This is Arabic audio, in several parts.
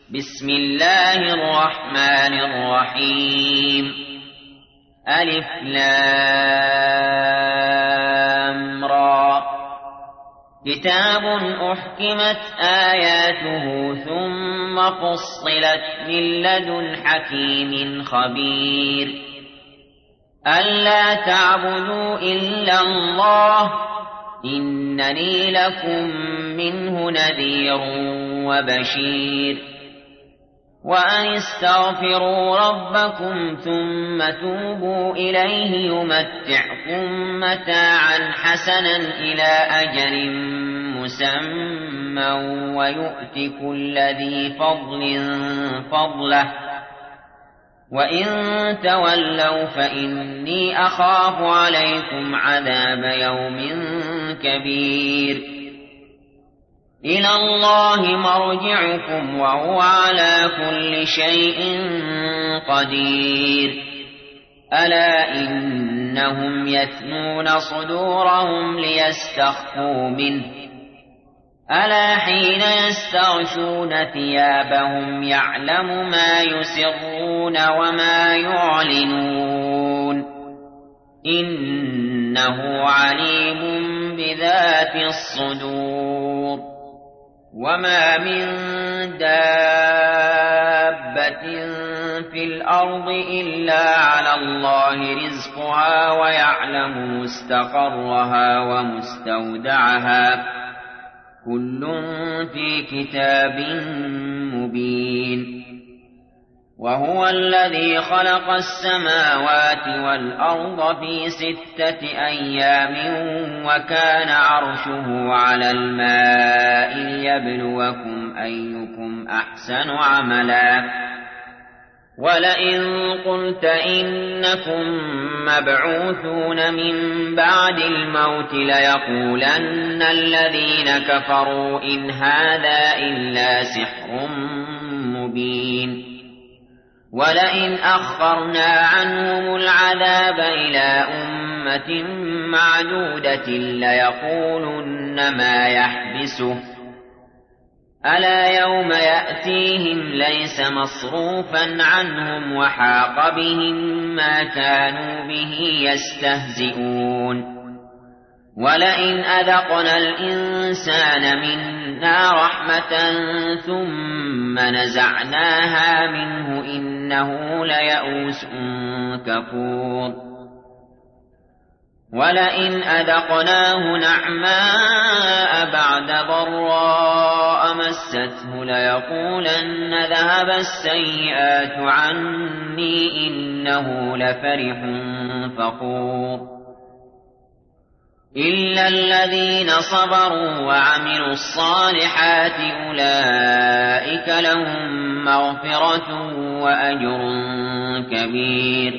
بسم الله الرحمن الرحيم ألف لام را كتاب أحكمت آياته ثم فصلت من لدن حكيم خبير ألا تعبدوا إلا الله إنني لكم منه نذير وبشير وأن استغفروا ربكم ثم توبوا إليه يمتعكم متاعا حسنا إلى أجل مسمى ويؤت كل ذي فضل فضله وإن تولوا فإني أخاف عليكم عذاب يوم كبير إلى الله مرجعكم وهو على كل شيء قدير ألا إنهم يثنون صدورهم ليستخفوا منه ألا حين يستغشون ثيابهم يعلم ما يسرون وما يعلنون إنه عليم بذات الصدور وما من دابة في الأرض إلا على الله رزقها ويعلم مستقرها ومستودعها كل في كتاب مبين وهو الذي خلق السماوات والأرض في 6 أيام وكان عرشه على الماء ليبلوكم أيكم أحسن عملا ولئن قلت إنكم مبعوثون من بعد الموت ليقولن الذين كفروا إن هذا إلا سحر مبين ولئن أخرنا عنهم العذاب إلى أمة معدودة ليقولن ما يحبسه ألا يوم يأتيهم ليس مصروفا عنهم وحاق بهم ما كانوا به يستهزئون ولئن أذقنا الإنسان منا رحمة ثم نزعناها منه إنه ليئوس كفور ولئن أذقناه نعماء بعد ضراء مسته ليقولن ذهب السيئات عني إنه لفرح فخور إلا الذين صبروا وعملوا الصالحات أولئك لهم مغفرة وأجر كبير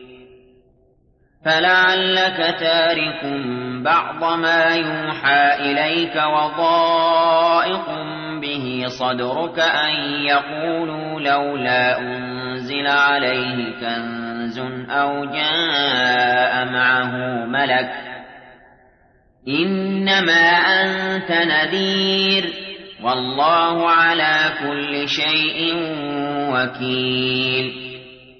فلعلك تارك بعض ما يوحى إليك وضائق به صدرك أن يقولوا لولا أنزل عليه كنز أو جاء معه ملك إنما أنت نذير والله على كل شيء وكيل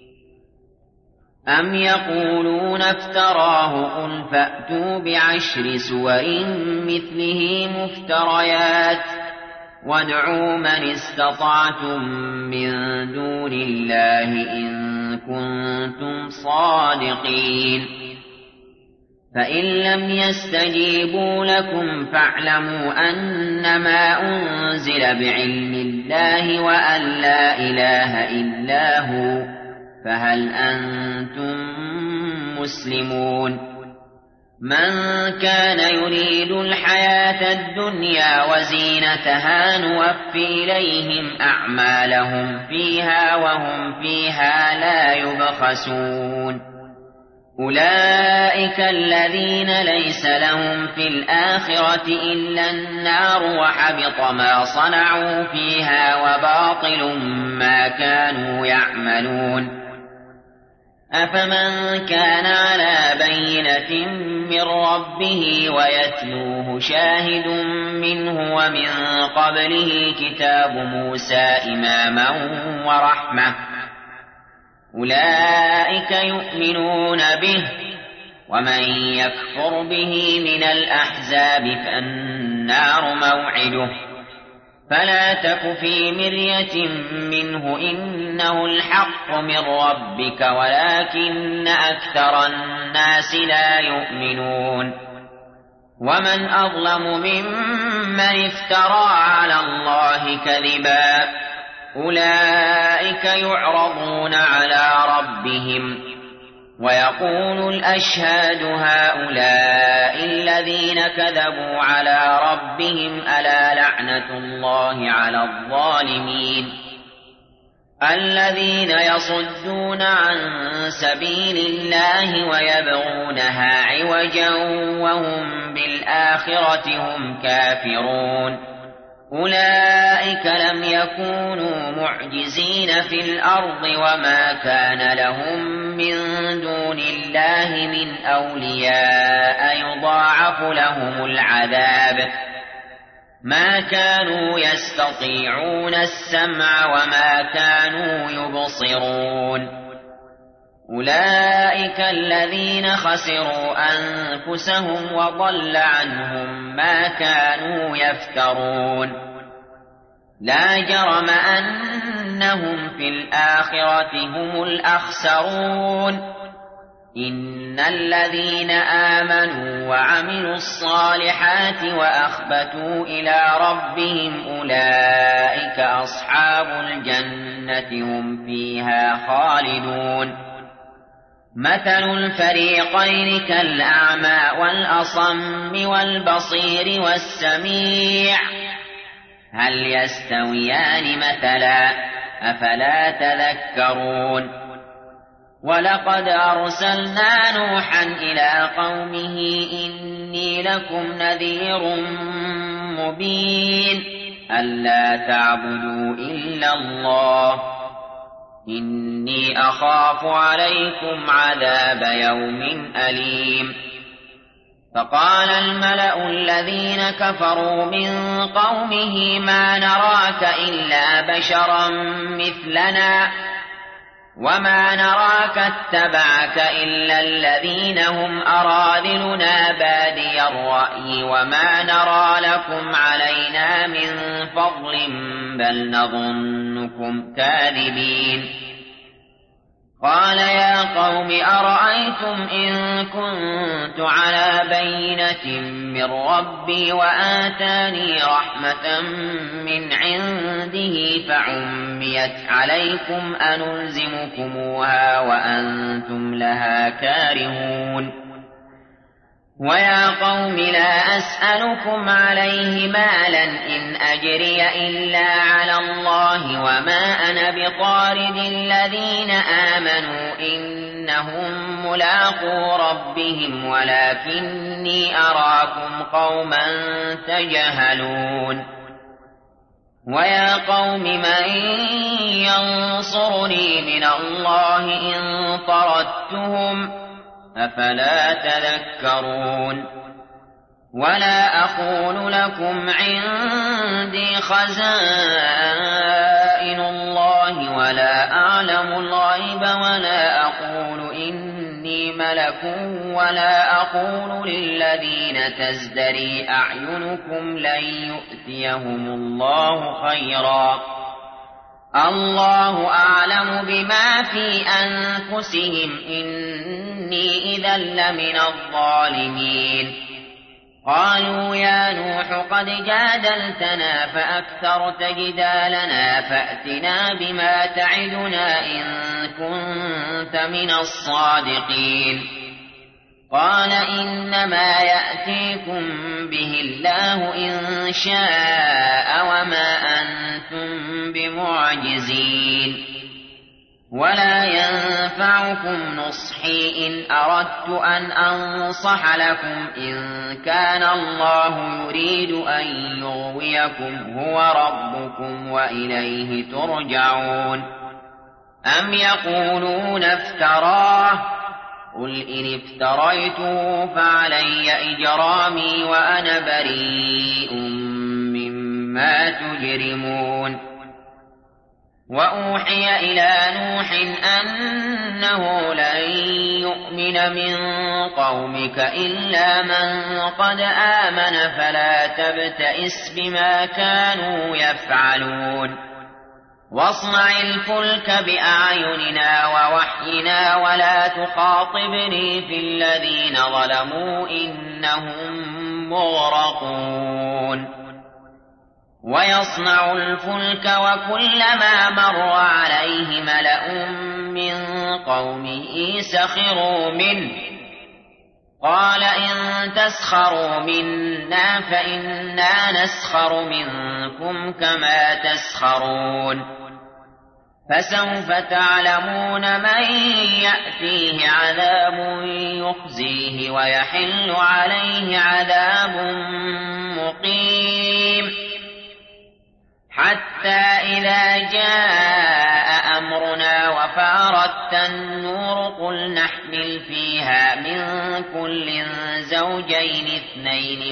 أم يقولون افتراه قل فأتوا ب10 سور مثله مفتريات وادعوا من استطعتم من دون الله إن كنتم صادقين فإن لم يستجيبوا لكم فاعلموا أنما أنزل بعلم الله وأن لا إله إلا هو فهل أنتم مسلمون من كان يريد الحياة الدنيا وزينتها نوف إليهم أعمالهم فيها وهم فيها لا يبخسون أولئك الذين ليس لهم في الآخرة إلا النار وحبط ما صنعوا فيها وباطل ما كانوا يعملون أفمن كان على بينة من ربه ويتلوه شاهد منه ومن قبله كتاب موسى إماما ورحمة أولئك يؤمنون به ومن يكفر به من الأحزاب فالنار موعده فلا تك في مرية منه إنه الحق من ربك ولكن أكثر الناس لا يؤمنون ومن أظلم ممن افترى على الله كذبا أولئك يعرضون على ربهم ويقول الأشهاد هؤلاء الذين كذبوا على ربهم ألا لعنة الله على الظالمين الذين يصدون عن سبيل الله ويبغونها عوجا وهم بالآخرة هم كافرون أولئك لم يكونوا معجزين في الأرض وما كان لهم من دون الله من أولياء يضاعف لهم العذاب ما كانوا يستطيعون السمع وما كانوا يبصرون أولئك الذين خسروا أنفسهم وضل عنهم ما كانوا يفترون لا جرم أنهم في الآخرة هم الأخسرون إن الذين آمنوا وعملوا الصالحات وأخبتوا إلى ربهم أولئك أصحاب الجنة هم فيها خالدون مثل الفريقين كالأعمى والأصم والبصير والسميع هل يستويان مثلا أفلا تذكرون ولقد أرسلنا نوحا إلى قومه إني لكم نذير مبين ألا تعبدوا إلا الله إني أخاف عليكم عذاب يوم أليم فقال الملأ الذين كفروا من قومه ما نراك إلا بشرا مثلنا وما نراك اتبعك إلا الذين هم أراذلنا بادي الرأي وما نرى لكم علينا من فضل بل نظنكم كاذبين قال يا قوم أرأيتم إن كنت على بينة من ربي وآتاني رحمة من عنده فعميت عليكم أنلزمكموها وأنتم لها كارهون ويا قوم لا أسألكم عليه مالا إن أجري إلا على الله وما أنا بطارد الذين آمنوا إنهم ملاقو ربهم ولكني أراكم قوما تجهلون ويا قوم من ينصرني من الله إن طردتهم أفلا تذكرون ولا أقول لكم عندي خزائن الله ولا أعلم الغيب ولا أقول إني ملك ولا أقول للذين تزدري أعينكم لن يؤتيهم الله خيرا الله أعلم بما في أنفسهم إني إذا لمن الظالمين قالوا يا نوح قد جادلتنا فأكثرت جدالنا فأتنا بما تعدنا إن كنت من الصادقين قال إنما يأتيكم به الله إن شاء وما أنتم بمعجزين ولا ينفعكم نصحي إن أردت أن أنصح لكم إن كان الله يريد أن يغويكم هو ربكم وإليه ترجعون أم يقولون افتراه قل إن افتريته فعلي إجرامي وأنا بريء مما تجرمون وأوحي إلى نوح أنه لن يؤمن من قومك إلا من قد آمن فلا تبتئس بما كانوا يفعلون واصنع الفلك بأعيننا ووحينا ولا تخاطبني في الذين ظلموا إنهم مغرقون ويصنع الفلك وكلما مر عليه ملأ من قومه سخروا منه قال إن تسخروا منا فإنا نسخر منكم كما تسخرون فسوف تعلمون من يأتيه عذاب يخزيه ويحل عليه عذاب مقيم حتى إذا جاء أمرنا وفارت النور قل نحمل فيها من كل زوجين اثنين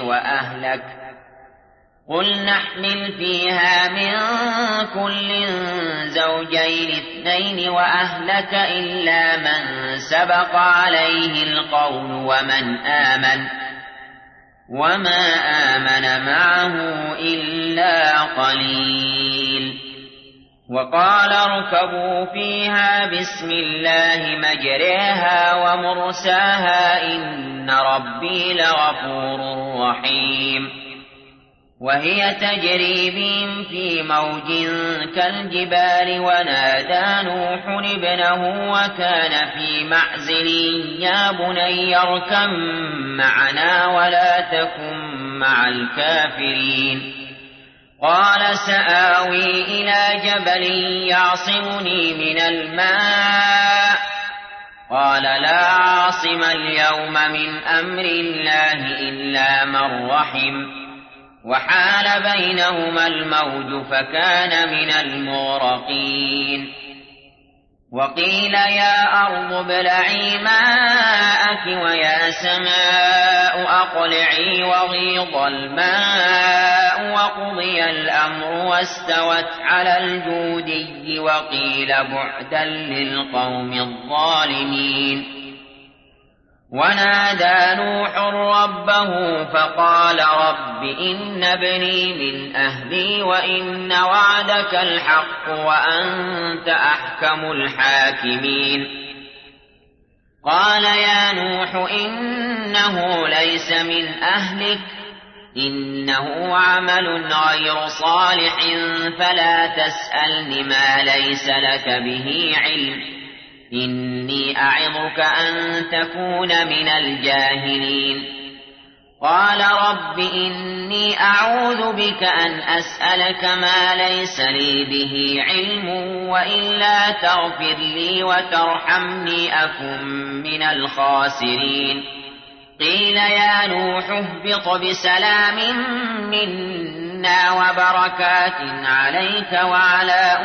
وأهلك إلا من سبق عليه القول ومن آمن وما آمن معه إلا قليل وقال اركبوا فيها بسم الله مجريها ومرساها إن ربي لغفور رحيم وهي تجري بهم في موج كالجبال ونادى نوح ابنه وكان في معزل يا بني اركب معنا ولا تكن مع الكافرين قال سآوي إلى جبل يعصمني من الماء قال لا عاصم اليوم من أمر الله إلا من رحم وحال بينهما الموج فكان من المغرقين وقيل يا أرض ابلعي ماءك ويا سماء أقلعي وغيض الماء وقضي الأمر واستوت على الجودي وقيل بعدا للقوم الظالمين ونادى نوح ربه فقال رب إن ابني من أهلي وإن وعدك الحق وأنت أحكم الحاكمين قال يا نوح إنه ليس من أهلك إنه عمل غير صالح فلا تسألني ما ليس لك به علم إني أعظك أن تكون من الجاهلين قال رب إني أعوذ بك أن أسألك ما ليس لي به علم وإلا تغفر لي وترحمني أكن من الخاسرين قيل يا نوح اهبط بسلام منا وبركات عليك وعلى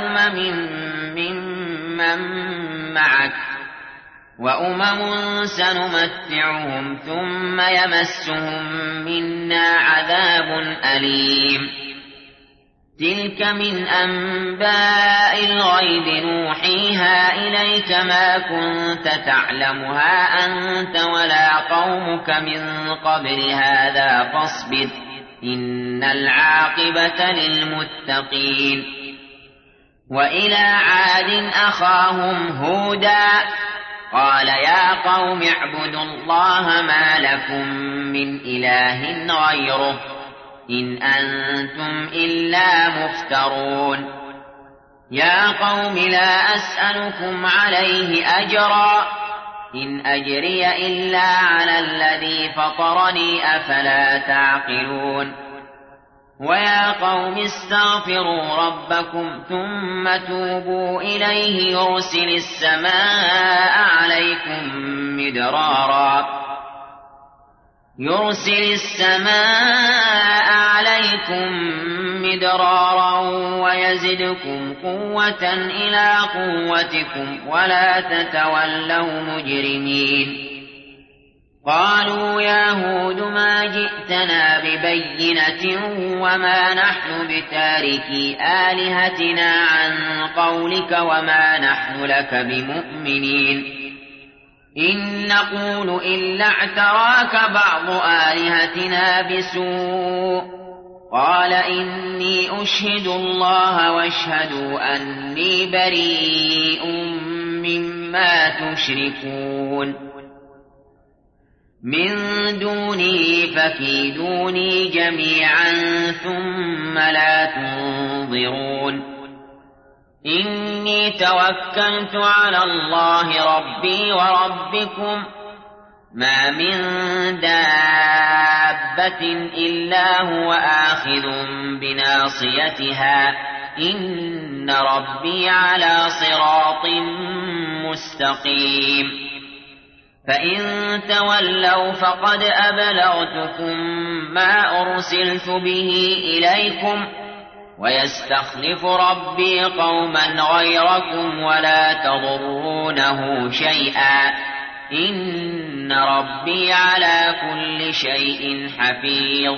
ممن معك وأمم سنمتعهم ثم يمسهم منا عذاب أليم تلك من أنباء الغيب نوحيها إليك ما كنت تعلمها أنت ولا قومك من قبل هذا فاصبر إن العاقبة للمتقين وإلى عاد أخاهم هودا قال يا قوم اعبدوا الله ما لكم من إله غيره إن أنتم إلا مفترون يا قوم لا أسألكم عليه أجرا إن أجري إلا على الذي فطرني أفلا تعقلون ويا قوم استغفروا ربكم ثم توبوا إليه يرسل السماء عليكم مدرارا ويزدكم قوة إلى قوتكم ولا تتولوا مجرمين. قالوا يا هود ما جئتنا ببينة وما نحن بتاركي آلهتنا عن قولك وما نحن لك بمؤمنين إن نقول إلا اعتراك بعض آلهتنا بسوء قال إني أشهد الله واشهدوا أني بريء مما تشركون من دونه فكيدوني جميعا ثم لا تنظرون. إني توكلت على الله ربي وربكم ما من دابة إلا هو آخذ بناصيتها إن ربي على صراط مستقيم. فإن تولوا فقد أبلغتكم ما أرسلت به إليكم ويستخلف ربي قوما غيركم ولا تضرونه شيئا إن ربي على كل شيء حفيظ.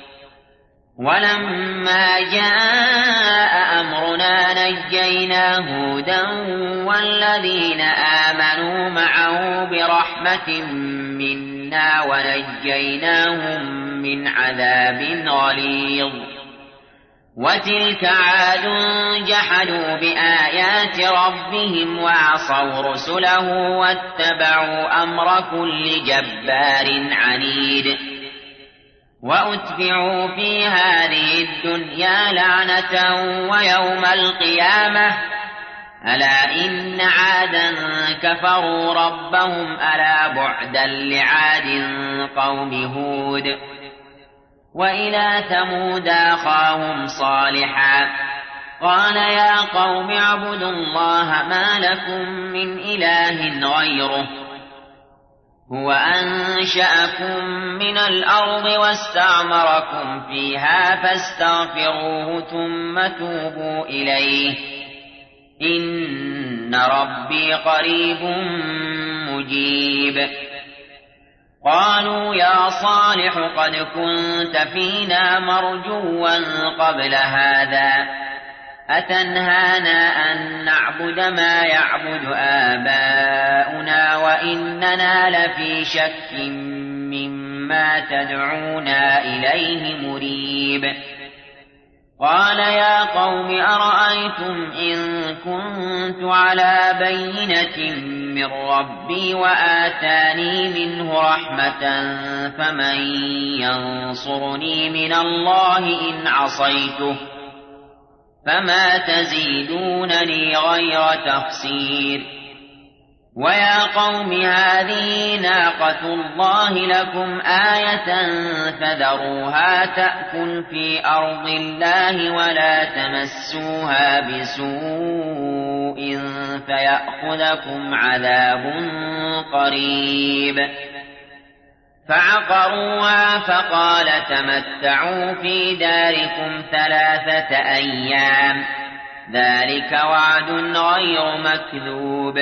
ولما جاء أمرنا نجينا هودا والذين آمنوا معه برحمة منا ونجيناهم من عذاب غليظ. وتلك عاد جحدوا بآيات ربهم وعصوا رسله واتبعوا أمر كل جبار عنيد. وأتبعوا في هذه الدنيا لعنة ويوم القيامة ألا إن عادا كفروا ربهم ألا بعدا لعاد قوم هود. وإلى ثمود أخاهم صالحا قال يا قوم اعبدوا الله ما لكم من إله غيره هو أنشأكم من الأرض واستعمركم فيها فاستغفروه ثم توبوا إليه إن ربي قريب مجيب. قالوا يا صالح قد كنت فينا مرجوا قبل هذا أتنهانا أن نعبد ما يعبد آباؤنا وإننا لفي شك مما تدعونا إليه مريب. قال يا قوم أرأيتم إن كنت على بينة من ربي وآتاني منه رحمة فمن ينصرني من الله إن عصيته فما تزيدونني غير تخسير. ويا قوم هذه ناقة الله لكم آية فذروها تأكل في أرض الله ولا تمسوها بسوء فيأخذكم عذاب قريب. فعقروها فقال تمتعوا في داركم 3 أيام ذلك وعد غير مكذوب.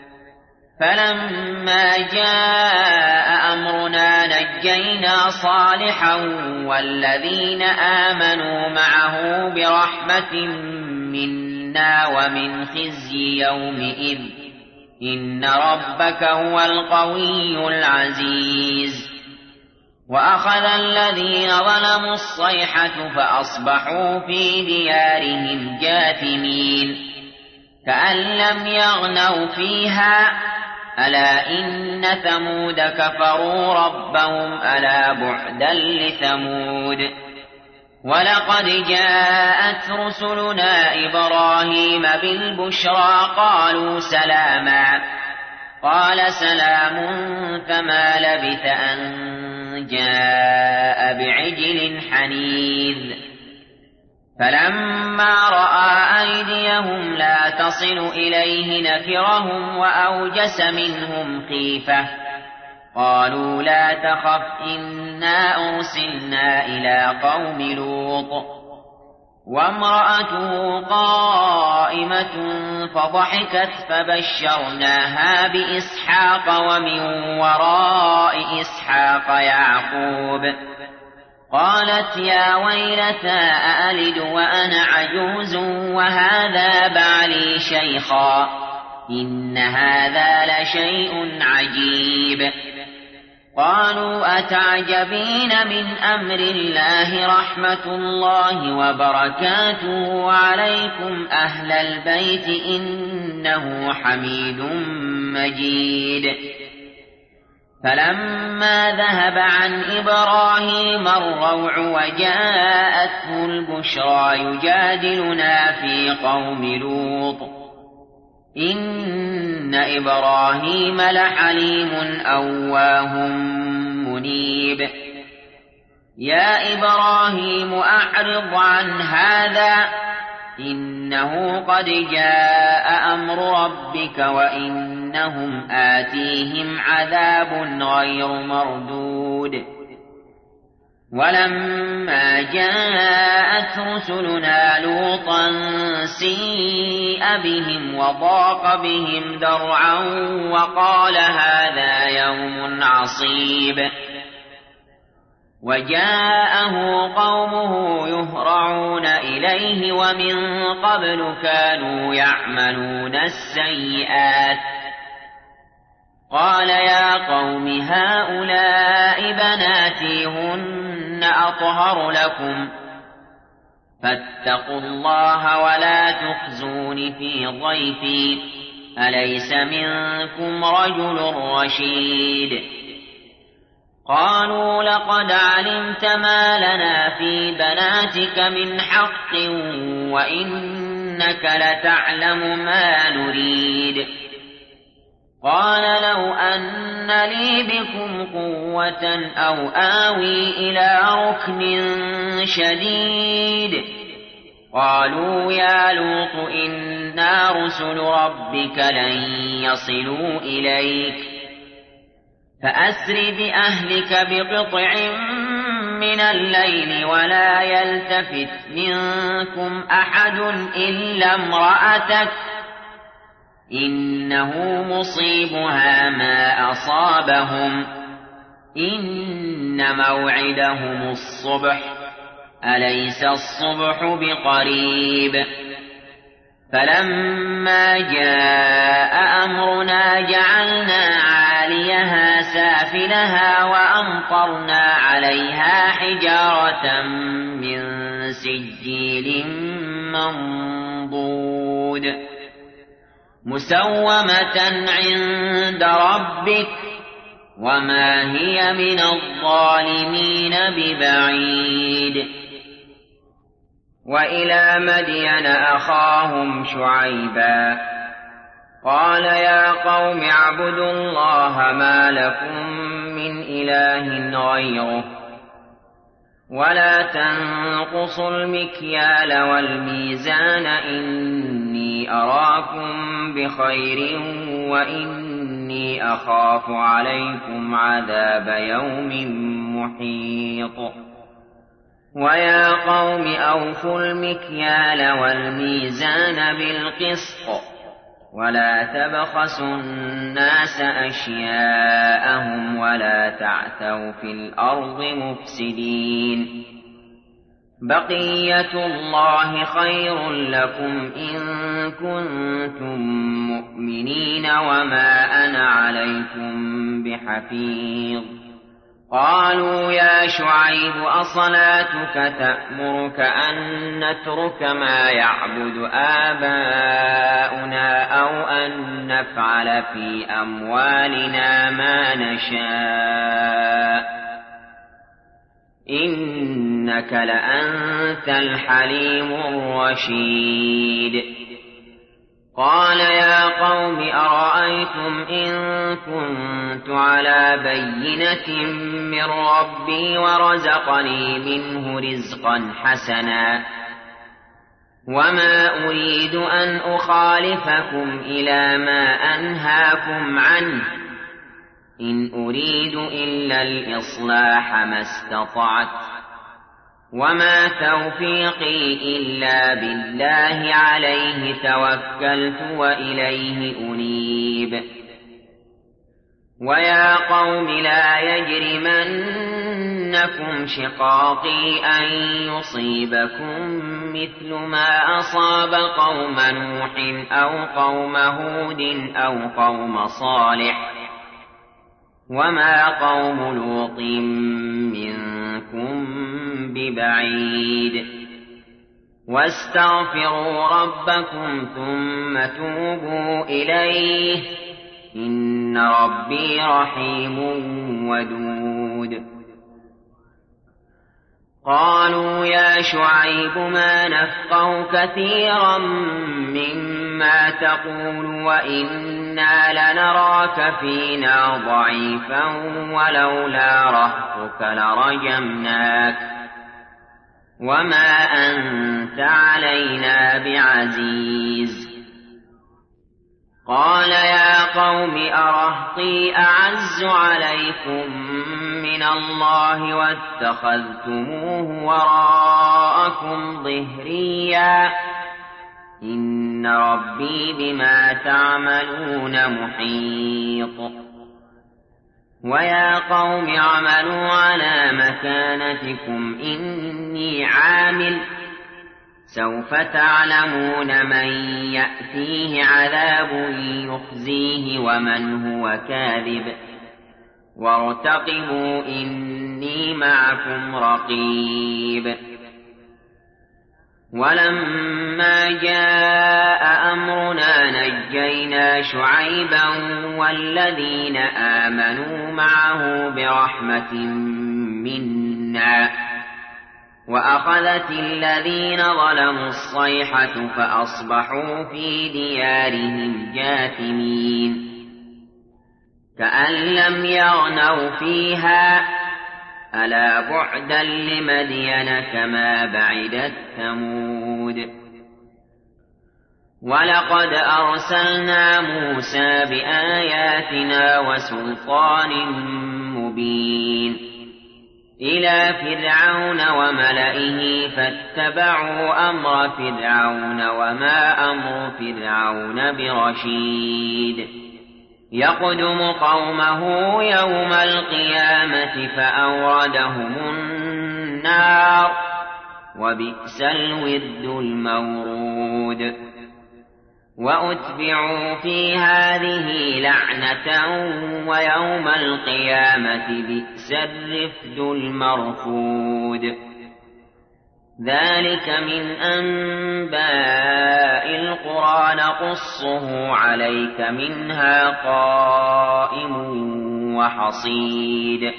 فلما جاء أمرنا نجينا صالحا والذين آمنوا معه برحمة منا ومن خزي يومئذ إن ربك هو القوي العزيز. وأخذ الذين ظلموا الصيحة فأصبحوا في ديارهم جاثمين كأن لم يغنوا فيها ألا إن ثمود كفروا ربهم ألا بعدا لثمود. ولقد جاءت رسلنا إبراهيم بالبشرى قالوا سلاما قال سلام فما لبث أن جاء بعجل حنيذ. فلما رأى أيديهم لا تصل إليه نكرهم وأوجس منهم خيفة قالوا لا تخف إنا أرسلنا إلى قوم لوط وامرأته قائمة فضحكت فبشرناها بإسحاق ومن وراء إسحاق يعقوب قالت يا ويلتى أألد وأنا عجوز وهذا بعلي شيخا إن هذا لشيء عجيب قالوا أتعجبين من أمر الله رحمة الله وبركاته عليكم أهل البيت إنه حميد مجيد فلما ذهب عن إبراهيم الروع وجاءته البشرى يجادلنا في قوم لوط إن إبراهيم لحليم أواه منيب يا إبراهيم أعرض عن هذا إنه قد جاء أمر ربك وإنهم آتيهم عذاب غير مردود ولما جاءت رسلنا لوطا سيء بهم وضاق بهم ذرعا وقال هذا يوم عصيب وجاءه قومه يهرعون إليه ومن قبل كانوا يعملون السيئات قال يا قوم هؤلاء بناتي هن أطهر لكم فاتقوا الله ولا تخزون في ضيفي أليس منكم رجل رشيد قالوا لقد علمت ما لنا في بناتك من حق وإنك لتعلم ما نريد قال لو أن لي بكم قوة أو آوي إلى ركن شديد قالوا يا لوط إنا رسل ربك لن يصلوا إليك فأسر بأهلك بقطع من الليل ولا يلتفت منكم أحد إلا امرأتك إنه مصيبها ما أصابهم إن موعدهم الصبح أليس الصبح بقريب فلما جاء أمرنا جعلنا عاليها سافلها وأمطرنا عليها حجارة من سجيل منضود مسومة عند ربك وما هي من الظالمين ببعيد وإلى مدين أخاهم شعيبا قال يا قوم اعبدوا الله ما لكم من إله غيره ولا تنقصوا المكيال والميزان إني أراكم بخير وإني أخاف عليكم عذاب يوم محيط ويا قوم أوفوا المكيال والميزان بالقسط ولا تبخسوا الناس أشياءهم ولا تعثوا في الأرض مفسدين بقية الله خير لكم إن كنتم مؤمنين وما أنا عليكم بحفيظ قالوا يا شعيب أصلاتك تأمرك أن نترك ما يعبد آباؤنا أو أن نفعل في أموالنا ما نشاء إنك لأنت الحليم الرشيد قال يا قوم أرأيتم إن كنت على بينة من ربي ورزقني منه رزقا حسنا وما أريد أن أخالفكم إلى ما أنهاكم عنه إن أريد إلا الإصلاح ما استطعت وما توفيقي إلا بالله عليه توكلت وإليه أنيب ويا قوم لا يجرمنكم شقاقي أن يصيبكم مثل ما أصاب قوم نوح أو قوم هود أو قوم صالح وما قوم لوط منكم ببعيد واستغفروا ربكم ثم توبوا إليه إن ربي رحيم ودود قالوا يا شعيب ما نفقه كثيرا مما تقول وإنا لنراك فينا ضعيفا ولولا رهطك لرجمناك وما أنت علينا بعزيز قال يا قوم أرهطي أعز عليكم من الله واتخذتموه وراءكم ظهريا إن ربي بما تعملون محيط ويا قوم اعملوا على مكانتكم إني عامل سوف تعلمون من يأتيه عذاب يخزيه ومن هو كاذب وارتقبوا إني معكم رقيب ولما جاء أمرنا نجينا شعيبا والذين آمنوا معه برحمة منا وأخذت الذين ظلموا الصيحة فأصبحوا في ديارهم جاثمين كأن لم يغنوا فيها ألا بعدا لمدين كما بعدت ثمود ولقد أرسلنا موسى بآياتنا وسلطان مبين إلى فرعون وملئه فاتبعوا أمر فرعون وما أمر فرعون برشيد يقدم قومه يوم القيامة فأوردهم النار وبئس الورد المورود وأتبعوا في هذه لعنة ويوم القيامة بئس الرفد المرفود ذلك من أنباء القرى نقصه عليك منها قائم وحصيد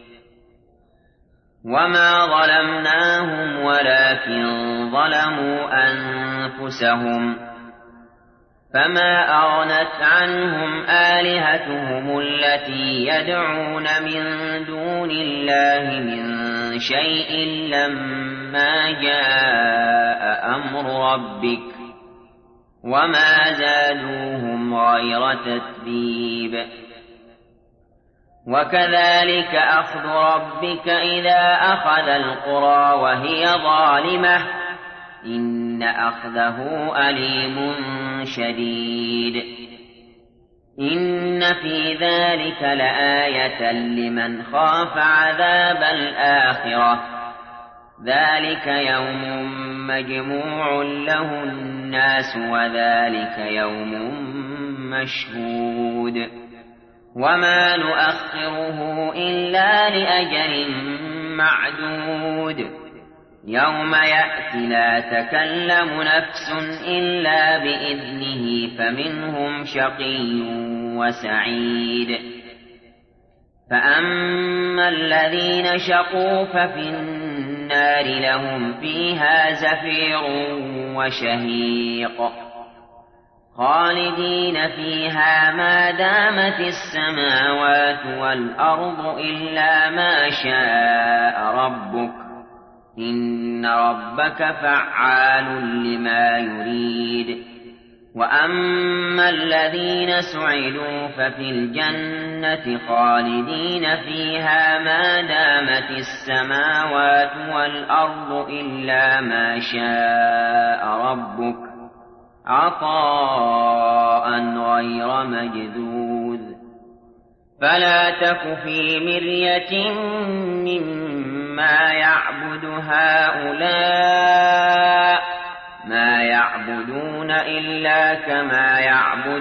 وما ظلمناهم ولكن ظلموا أنفسهم فما أغنت عنهم آلهتهم التي يدعون من دون الله من شيء لما جاء أمر ربك وما زادوهم غير تتبيب وكذلك أخذ ربك إذا أخذ القرى وهي ظالمة إن أخذه أليم شديد إن في ذلك لآية لمن خاف عذاب الآخرة ذلك يوم مجموع له الناس وذلك يوم مشهود وما نؤخره إلا لأجل معدود يوم يأتي لا تكلم نفس إلا بإذنه فمنهم شقي وسعيد فأما الذين شقوا ففي النار لهم فيها زفير وشهيق خالدين فيها ما دامت السماوات والأرض إلا ما شاء ربك إن ربك فعال لما يريد وأما الذين سعدوا ففي الجنة خالدين فيها ما دامت السماوات والأرض إلا ما شاء ربك عطاء غير مجذوذ فلا تك في مرية مما يعبد هؤلاء ما يعبدون إلا كما يعبد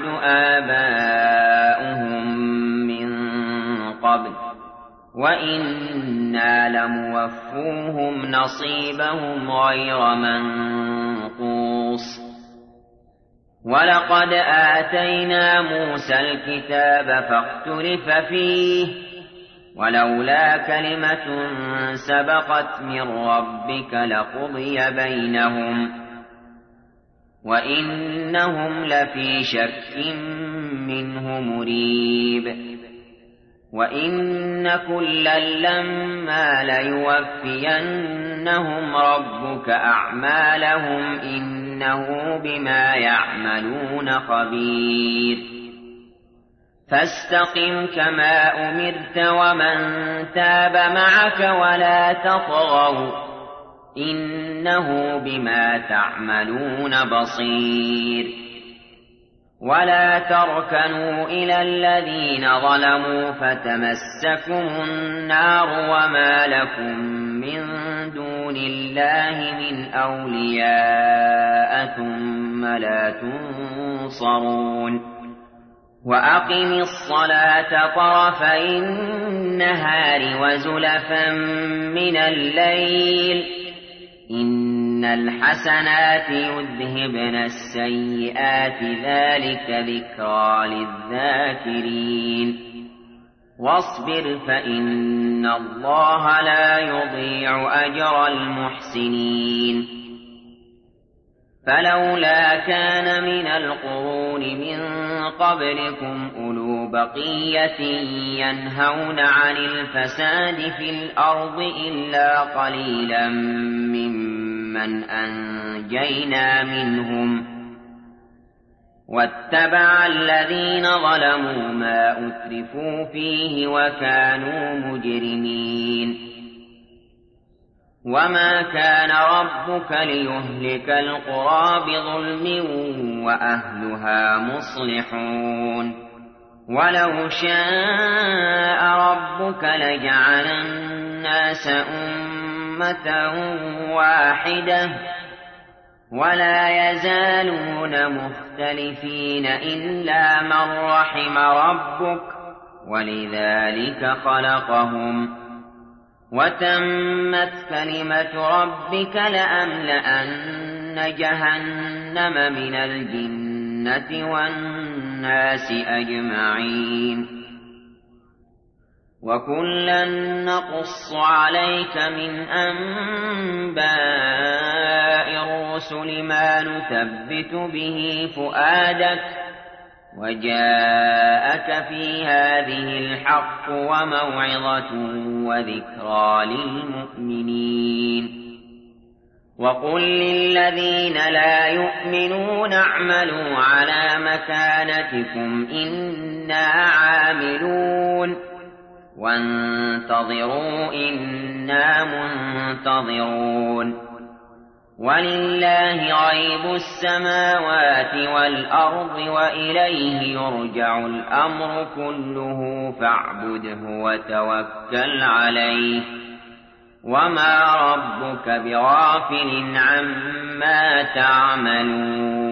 آباؤهم من قبل وإنا لموفوهم نصيبهم غير منقوص ولقد آتينا موسى الكتاب فاختلف فيه ولولا كلمة سبقت من ربك لقضي بينهم وإنهم لفي شك منه مريب وإن كلا لما ليوفينهم ربك أعمالهم إنه بما يعملون خبير فاستقم كما أمرت ومن تاب معك ولا تطغوا إنه بما تعملون بصير ولا تركنوا إلى الذين ظلموا فتمسكم النار وما لكم من دون الله من أولياء ثم لا تنصرون وأقم الصلاة طرفي النهار وزلفا من الليل إن الحسنات يذهبن السيئات ذلك ذكرى للذاكرين واصبر فإن الله لا يضيع أجر المحسنين فلولا كان من القرون من قبلكم أولو بقية ينهون عن الفساد في الأرض إلا قليلا ممن أنجينا منهم واتبع الذين ظلموا ما أترفوا فيه وكانوا مجرمين وما كان ربك ليهلك القرى بظلم وأهلها مصلحون ولو شاء ربك لجعل الناس أمة واحدة ولا يزالون مختلفين إلا من رحم ربك ولذلك خلقهم وتمت كلمة ربك لأملأن جهنم من الجنة والناس أجمعين وكلا نقص عليك من أنباء الرسل ما نثبت به فؤادك وجاءك في هذه الحق وموعظة وذكرى للمؤمنين وقل للذين لا يؤمنون اعملوا على مكانتكم إنا عاملون وانتظروا إنا منتظرون ولله غيب السماوات والأرض وإليه يرجع الأمر كله فاعبده وتوكل عليه وما ربك بغافل عما تعملون